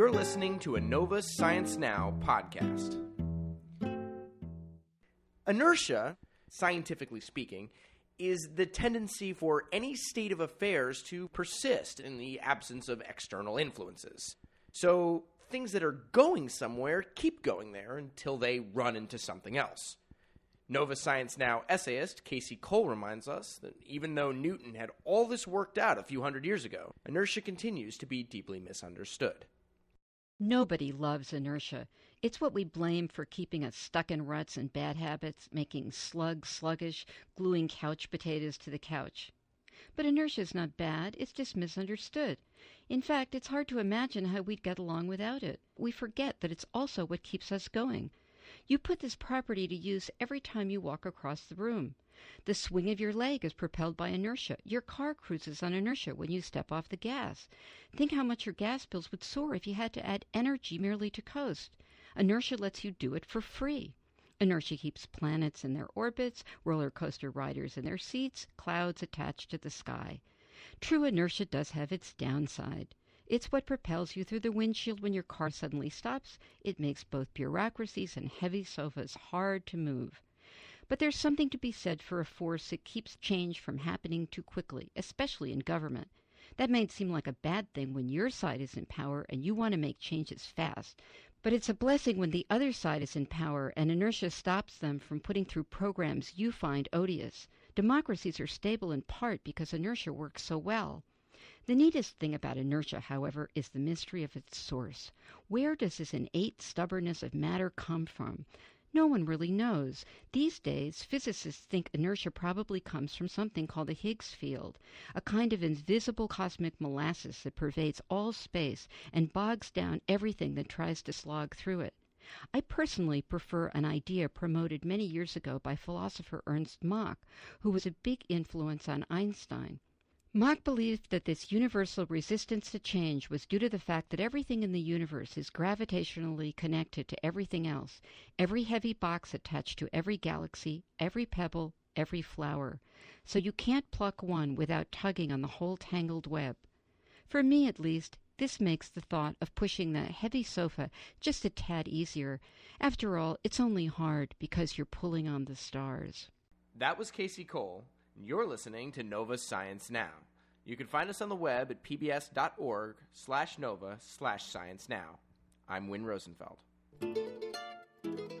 You're listening to a Nova Science Now podcast. Inertia, scientifically speaking, is the tendency for any state of affairs to persist in the absence of external influences. So things that are going somewhere keep going there until they run into something else. Nova Science Now essayist Casey Cole reminds us that even though Newton had all this worked out a few hundred years ago, inertia continues to be deeply misunderstood. Nobody loves inertia. It's what we blame for keeping us stuck in ruts and bad habits, making slugs sluggish, gluing couch potatoes to the couch. But inertia is not bad, it's just misunderstood. In fact, it's hard to imagine how we'd get along without it. We forget that it's also what keeps us going. You put this property to use every time you walk across the room. The swing of your leg is propelled by inertia. Your car cruises on inertia when you step off the gas. Think how much your gas bills would soar if you had to add energy merely to coast. Inertia lets you do it for free. Inertia keeps planets in their orbits, roller coaster riders in their seats, clouds attached to the sky. True, inertia does have its downside. It's what propels you through the windshield when your car suddenly stops. It makes both bureaucracies and heavy sofas hard to move. But there's something to be said for a force that keeps change from happening too quickly, especially in government. That might seem like a bad thing when your side is in power and you want to make changes fast. But it's a blessing when the other side is in power and inertia stops them from putting through programs you find odious. Democracies are stable in part because inertia works so well. The neatest thing about inertia, however, is the mystery of its source. Where does this innate stubbornness of matter come from? No one really knows. These days, physicists think inertia probably comes from something called the Higgs field, a kind of invisible cosmic molasses that pervades all space and bogs down everything that tries to slog through it. I personally prefer an idea promoted many years ago by philosopher Ernst Mach, who was a big influence on Einstein. Mach believed that this universal resistance to change was due to the fact that everything in the universe is gravitationally connected to everything else, every heavy box attached to every galaxy, every pebble, every flower. So you can't pluck one without tugging on the whole tangled web. For me, at least, this makes the thought of pushing the heavy sofa just a tad easier. After all, it's only hard because you're pulling on the stars. That was Casey Cole. You're listening to Nova Science Now. You can find us on the web at pbs.org/nova/science now. I'm Win Rosenfeld.